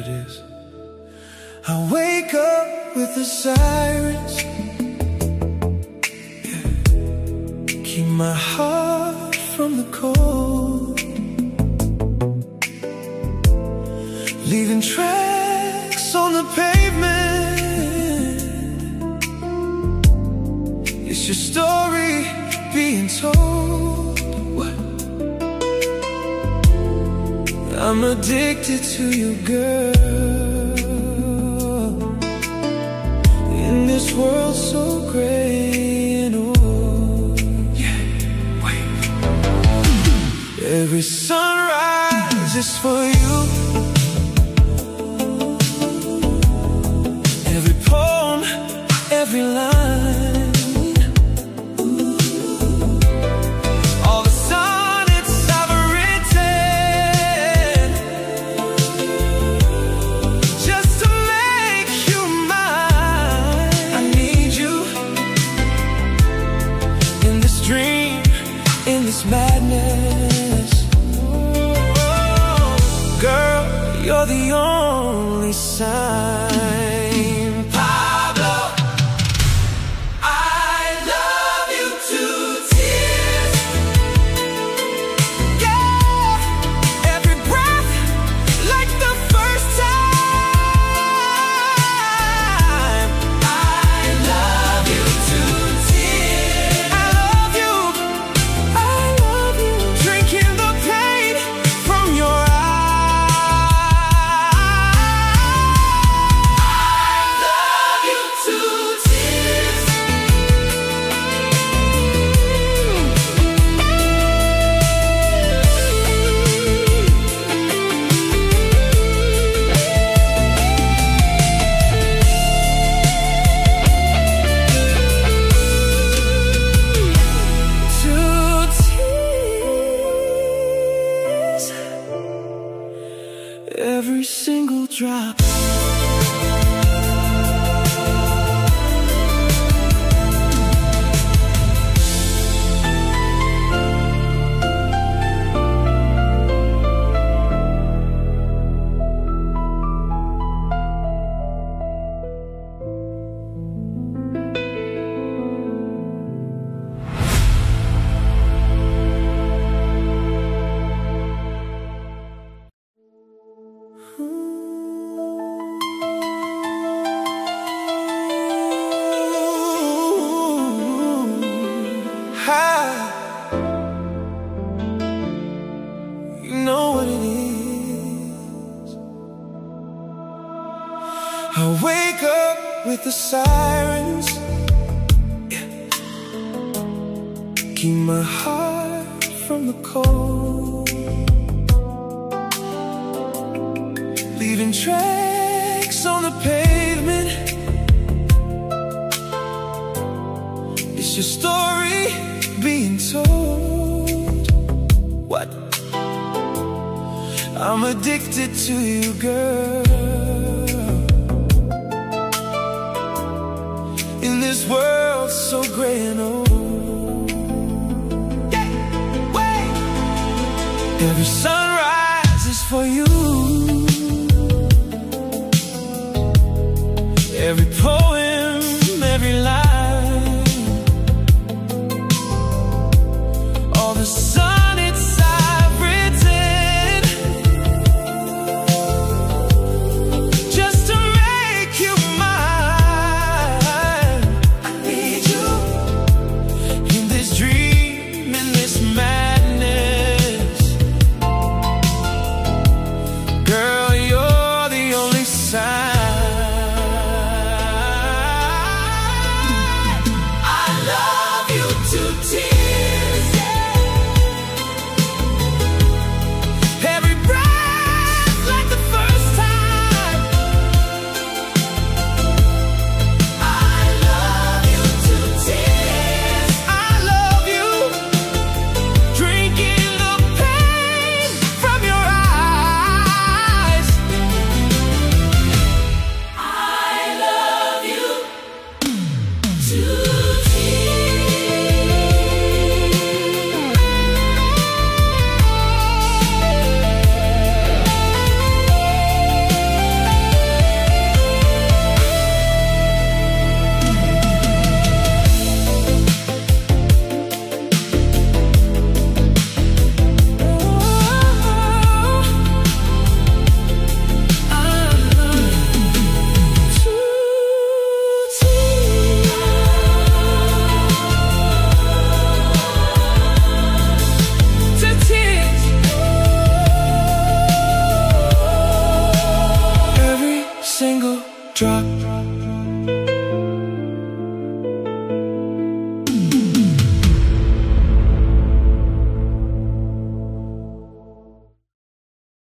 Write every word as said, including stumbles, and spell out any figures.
it is. I wake up with the sirens, yeah. Keep my heart from the cold, leaving tracks on the pavement. It's your story being told. What? I'm addicted to you, girl, in this world so gray and old. Yeah, wait. Every sunrise is for you, every poem, every line, all the sonnets I've written just to make you mine. I need you in this dream, in this madness. Girl, you're the only sign. Every single drop. You know what it is. I wake up with the sirens, yeah. Keep my heart from the cold, leaving tracks on the pavement. It's your story being told. What? I'm addicted to you, girl, in this world so gray and old. Yeah. Wait. Every sunrise is for you, every poem, every line, all the sonnets I've written just to make you mine. I need you in this dream, in this madness. Girl, you're the only sign. drop.